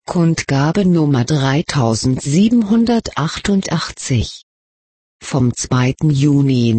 Kundgabe Nummer 3788 vom 2. Juni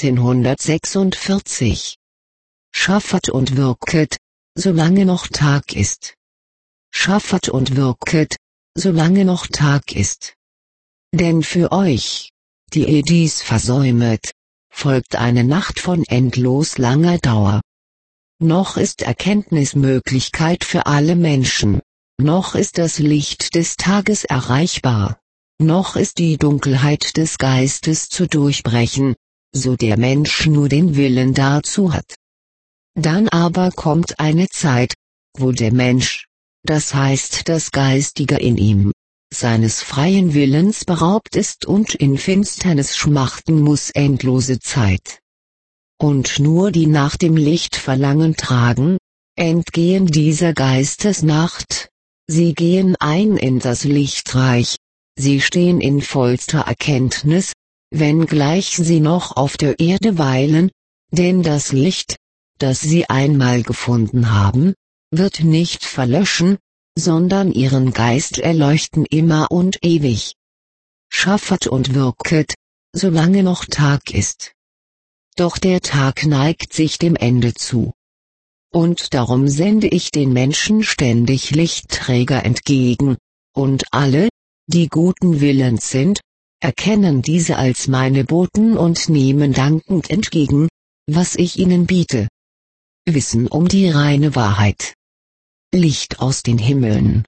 1946. Schaffet und wirket, solange noch Tag ist. Schaffet und wirket, solange noch Tag ist. Denn für euch, die ihr dies versäumet, folgt eine Nacht von endlos langer Dauer. Noch ist Erkenntnismöglichkeit für alle Menschen, noch ist das Licht des Tages erreichbar, noch ist die Dunkelheit des Geistes zu durchbrechen, so der Mensch nur den Willen dazu hat. Dann aber kommt eine Zeit, wo der Mensch, das heißt das Geistige in ihm, seines freien Willens beraubt ist und in Finsternis schmachten muss endlose Zeit. Und nur die nach dem Licht Verlangen tragen, entgehen dieser Geistesnacht, sie gehen ein in das Lichtreich, sie stehen in vollster Erkenntnis, wenngleich sie noch auf der Erde weilen, denn das Licht, das sie einmal gefunden haben, wird nicht verlöschen, sondern ihren Geist erleuchten immer und ewig. Schaffet und wirket, solange noch Tag ist. Doch der Tag neigt sich dem Ende zu. Und darum sende ich den Menschen ständig Lichtträger entgegen, und alle, die guten Willens sind, erkennen diese als meine Boten und nehmen dankend entgegen, was ich ihnen biete. Wissen um die reine Wahrheit. Licht aus den Himmeln.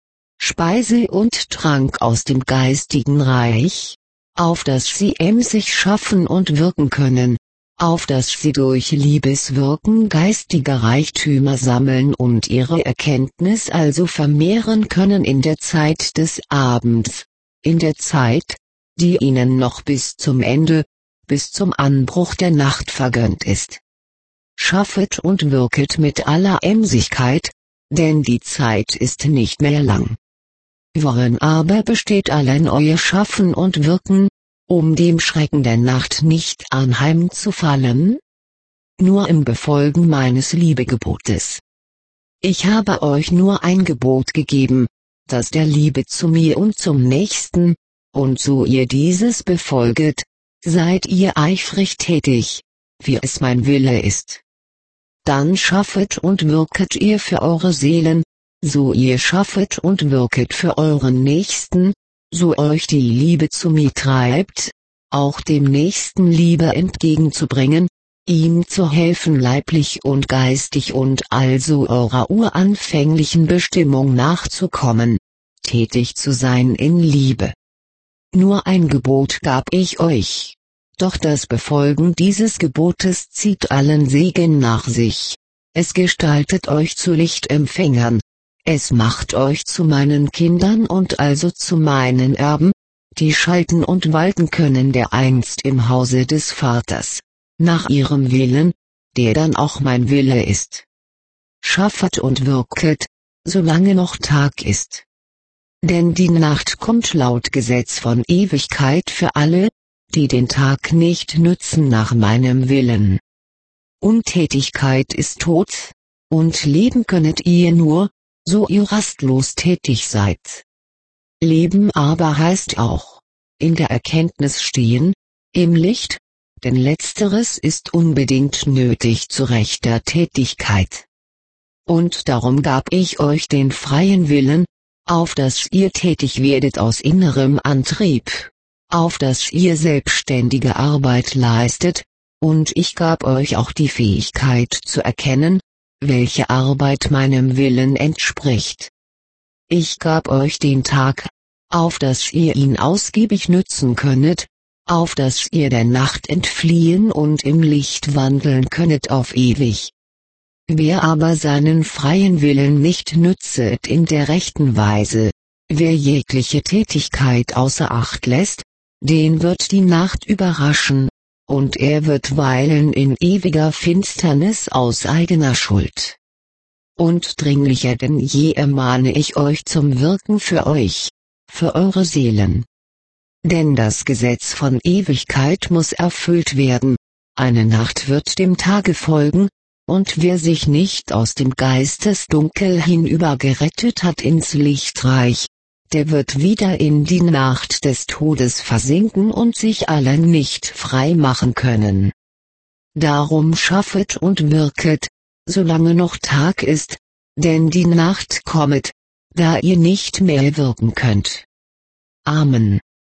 Speise und Trank aus dem geistigen Reich, auf das sie emsig schaffen und wirken können, auf das sie durch Liebeswirken geistige Reichtümer sammeln und ihre Erkenntnis also vermehren können in der Zeit des Abends, in der Zeit, die ihnen noch bis zum Ende, bis zum Anbruch der Nacht vergönnt ist. Schaffet und wirket mit aller Emsigkeit, denn die Zeit ist nicht mehr lang. Worin aber besteht allein euer Schaffen und Wirken, um dem Schrecken der Nacht nicht anheimzufallen? Nur im Befolgen meines Liebegebotes. Ich habe euch nur ein Gebot gegeben, das der Liebe zu mir und zum Nächsten, und so ihr dieses befolget, seid ihr eifrig tätig, wie es mein Wille ist. Dann schaffet und wirket ihr für eure Seelen, so ihr schaffet und wirket für euren Nächsten, so euch die Liebe zu mir treibt, auch dem Nächsten Liebe entgegenzubringen, ihm zu helfen leiblich und geistig und also eurer uranfänglichen Bestimmung nachzukommen, tätig zu sein in Liebe. Nur ein Gebot gab ich euch, doch das Befolgen dieses Gebotes zieht allen Segen nach sich, es gestaltet euch zu Lichtempfängern, es macht euch zu meinen Kindern und also zu meinen Erben, die schalten und walten können dereinst im Hause des Vaters, nach ihrem Willen, der dann auch mein Wille ist. Schaffet und wirket, solange noch Tag ist. Denn die Nacht kommt laut Gesetz von Ewigkeit für alle, die den Tag nicht nützen nach meinem Willen. Untätigkeit ist Tod, und leben könnet ihr nur, so ihr rastlos tätig seid. Leben aber heißt auch, in der Erkenntnis stehen, im Licht, denn letzteres ist unbedingt nötig zu rechter Tätigkeit. Und darum gab ich euch den freien Willen, auf dass ihr tätig werdet aus innerem Antrieb, auf dass ihr selbstständige Arbeit leistet, und ich gab euch auch die Fähigkeit zu erkennen, welche Arbeit meinem Willen entspricht. Ich gab euch den Tag, auf dass ihr ihn ausgiebig nützen könnet, auf dass ihr der Nacht entfliehen und im Licht wandeln könnet auf ewig. Wer aber seinen freien Willen nicht nützet in der rechten Weise, wer jegliche Tätigkeit außer Acht lässt, den wird die Nacht überraschen, und er wird weilen in ewiger Finsternis aus eigener Schuld. Und dringlicher denn je ermahne ich euch zum Wirken für euch, für eure Seelen. Denn das Gesetz von Ewigkeit muss erfüllt werden, eine Nacht wird dem Tage folgen, Und wer sich nicht aus dem Geistesdunkel hinüber gerettet hat ins Lichtreich, der wird wieder in die Nacht des Todes versinken und sich allen nicht frei machen können. Darum schaffet und wirket, solange noch Tag ist, denn die Nacht kommet, da ihr nicht mehr wirken könnt. Amen.